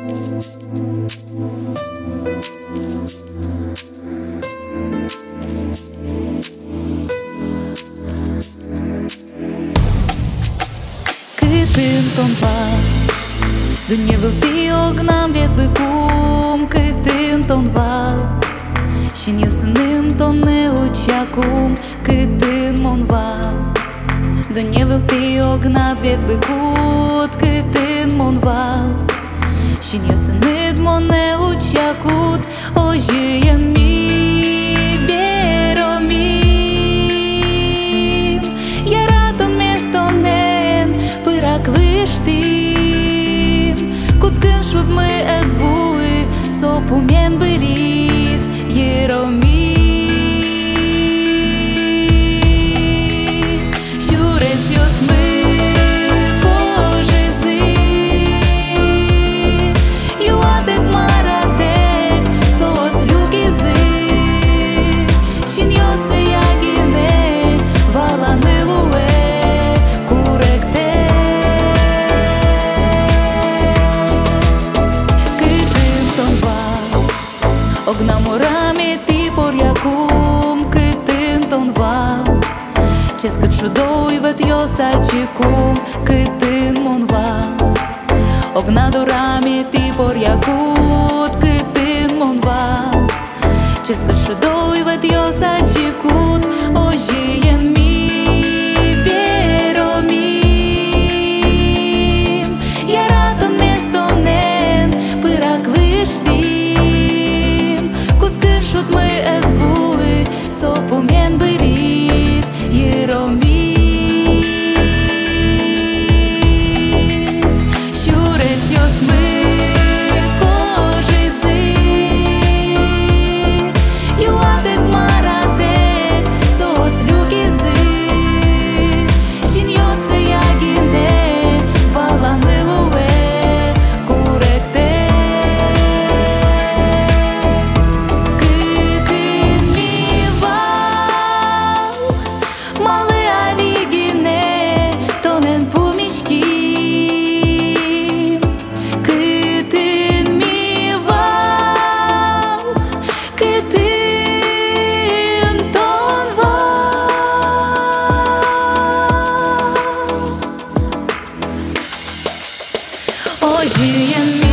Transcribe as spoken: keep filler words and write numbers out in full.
Cât-n val, Dumnezeu ognam ветвикум, cât-n val, și ne sânem ton neoceacum, cât-n val, Dumnezeu ognat ветвикут, cât-n val, și ne sânem mon neoceacut, oji en mi беромим, яратон местонен, пырак выштим, куцкын шут мы эзвуи, сопумен бырис, еромис, щурес ёс мы пожизи, юатек маратек, сос люгизи, щин ёсы ягине, валаны луэ, куректе. Огнаморами ти порякум, cât-n val, ce-scăt șudoi vet iosacicum, cât-n val, Огнадорами ти порякут, cât-n val, ce-scăt șudoi vet iosacicum, oji en mi беромим, яратон местонен, пырак выштим, шут мы эзвуи, сопумен бырис, еромис, щурес ёс мы кожизи, юатек маратек, сос люгизи, щин ёсы ягине, валаны луэ, куректе. Hoje em